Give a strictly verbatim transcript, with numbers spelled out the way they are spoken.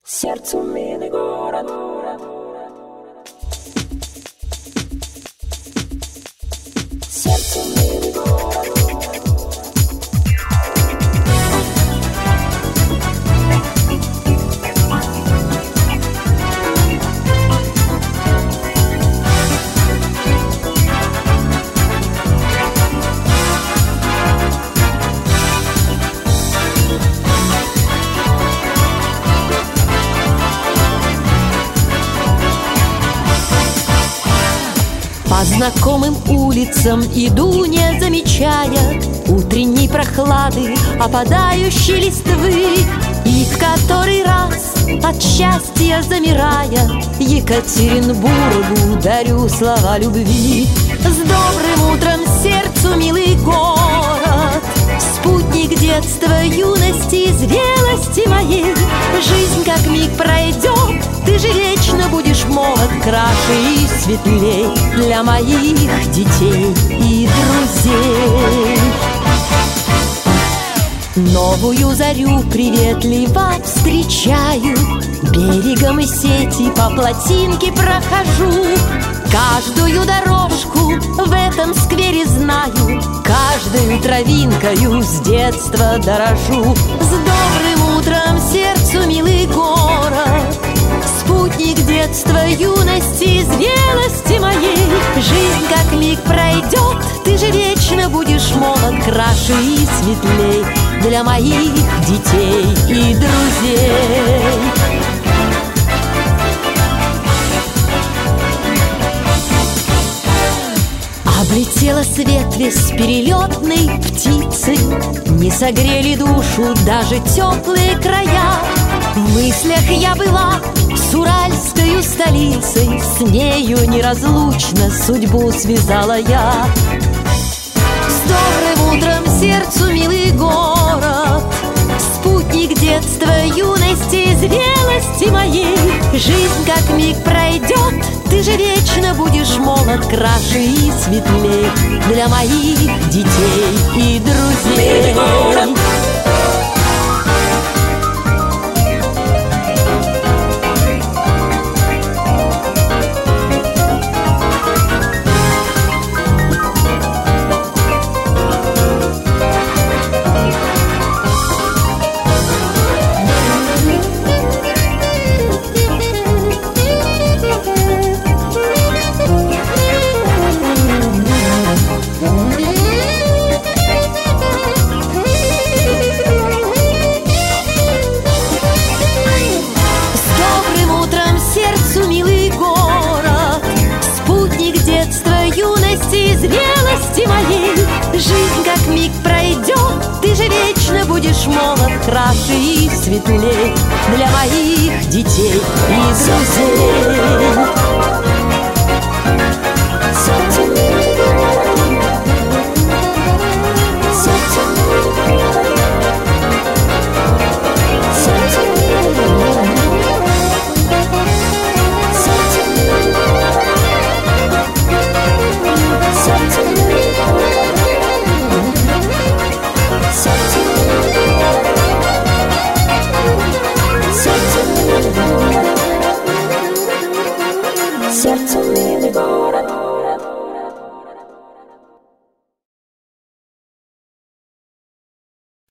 Сердцу милый город. Сердцу милый город. По знакомым улицам иду, не замечая утренней прохлады, опадающей листвы. И в который раз, от счастья замирая, Екатеринбургу дарю слова любви. С добрым утром сердцу, милый город, спутник детства, юности и зрелости моей. Жизнь как миг пройдет, ты же вечно будешь молод, краше и светлей для моих детей и друзей. Новую зарю приветливо встречаю, берегом и сети по плотинке прохожу. Каждую дорожку в этом сквере знаю, каждую травинкою с детства дорожу. С добрым утром сердцу, милый город, спутник детства, юности и зрелости моей. Жизнь как миг пройдет, ты же вечно будешь молод, краше и светлей для моих детей и друзей. Облетела свет весь перелетной птицы, не согрели душу даже теплые края. В мыслях я была с уральской столицей, с нею неразлучно судьбу связала я. С добрым утром сердцу, милый город, спутник детства, юности и зрелости моей. Жизнь как миг пройдет, ты же вечно будешь молод, краше и светлей для моих детей и друзей. И зрелости моей. Жизнь как миг пройдет, ты же вечно будешь молод, краше и светлей для моих детей и друзей.